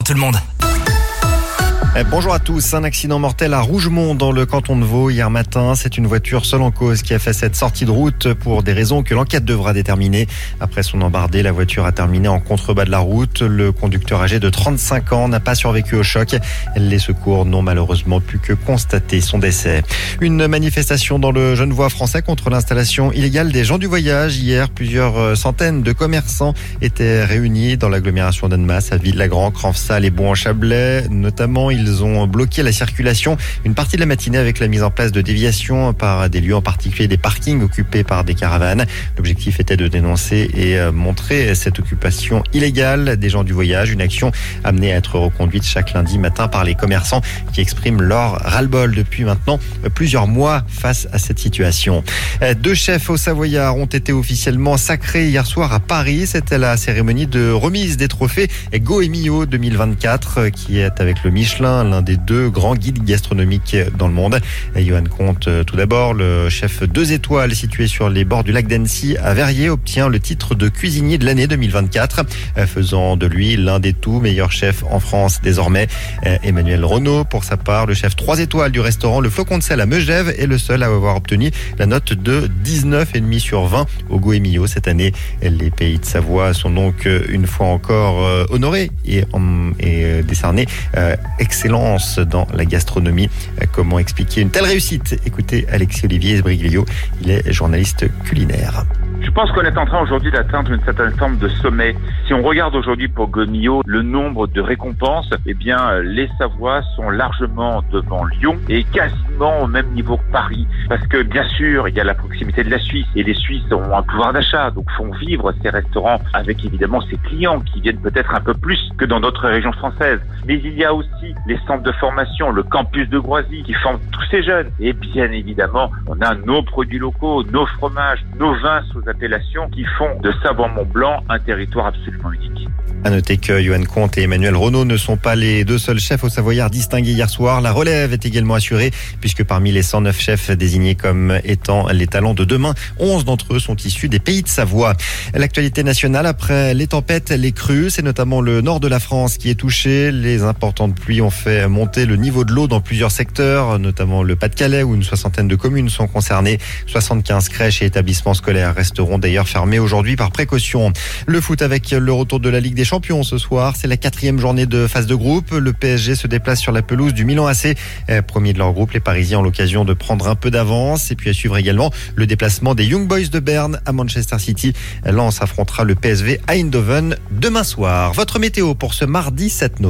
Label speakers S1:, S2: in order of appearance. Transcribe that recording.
S1: Tout le monde.
S2: Bonjour à tous. Un accident mortel à Rougemont dans le canton de Vaud hier matin. C'est une voiture seule en cause qui a fait cette sortie de route pour des raisons que l'enquête devra déterminer. Après son embardé, la voiture a terminé en contrebas de la route. Le conducteur âgé de 35 ans n'a pas survécu au choc. Les secours n'ont malheureusement pu que constater son décès. Une manifestation dans le Genevois français contre l'installation illégale des gens du voyage. Hier, plusieurs centaines de commerçants étaient réunis dans l'agglomération d'Annemasse, à Ville-Lagrand, Cranfsal et Bouan-Chablais. Notamment, ils ont bloqué la circulation une partie de la matinée avec la mise en place de déviations par des lieux, en particulier des parkings occupés par des caravanes. L'objectif était de dénoncer et montrer cette occupation illégale des gens du voyage, une action amenée à être reconduite chaque lundi matin par les commerçants qui expriment leur ras-le-bol depuis maintenant plusieurs mois face à cette situation. 2 chefs au Savoyard ont été officiellement sacrés hier soir à Paris. C'était la cérémonie de remise des trophées Goemio 2024 qui est avec le Michelin, l'un des 2 grands guides gastronomiques dans le monde. Johan Comte, tout d'abord, le chef 2 étoiles situé sur les bords du lac d'Annecy à Verrier, obtient le titre de cuisinier de l'année 2024, faisant de lui l'un des tout meilleurs chefs en France désormais. Emmanuel Renaud, pour sa part, le chef 3 étoiles du restaurant Le Flocon de Sel à Megève, est le seul à avoir obtenu la note de 19,5 sur 20 au Goemio cette année. Les pays de Savoie sont donc une fois encore honorés et décernés excellence dans la gastronomie. Comment expliquer une telle réussite? Écoutez Alexis-Olivier Esbriglio, il est journaliste culinaire.
S3: Je pense qu'on est en train aujourd'hui d'atteindre une certaine forme de sommet. Si on regarde aujourd'hui pour Goemio le nombre de récompenses, les Savoies sont largement devant Lyon et quasiment au même niveau que Paris. Parce que bien sûr, il y a la proximité de la Suisse et les Suisses ont un pouvoir d'achat, donc font vivre ces restaurants avec évidemment ces clients qui viennent peut-être un peu plus que dans d'autres régions françaises. Mais il y a aussi les centres de formation, le campus de Groisy qui forment tous ces jeunes. Et bien évidemment, on a nos produits locaux, nos fromages, nos vins sous appellations qui font de Savoie-Mont-Blanc un territoire absolument unique.
S2: À noter que Johan Comte et Emmanuel Renaud ne sont pas les 2 seuls chefs au Savoyard distingués hier soir. La relève est également assurée puisque parmi les 109 chefs désignés comme étant les talents de demain, 11 d'entre eux sont issus des pays de Savoie. L'actualité nationale après les tempêtes, les crues, c'est notamment le nord de la France qui est touché. Les importantes pluies ont fait monter le niveau de l'eau dans plusieurs secteurs, notamment le Pas-de-Calais où une 60aine de communes sont concernées. 75 crèches et établissements scolaires resteront d'ailleurs fermés aujourd'hui par précaution. Le foot avec le retour de la Ligue des Champions ce soir. C'est la 4e journée de phase de groupe. Le PSG se déplace sur la pelouse du Milan AC. Premier de leur groupe, les Parisiens ont l'occasion de prendre un peu d'avance. Et puis à suivre également le déplacement des Young Boys de Berne à Manchester City. Lens affrontera le PSV à Eindhoven demain soir. Votre météo pour ce mardi 7 novembre.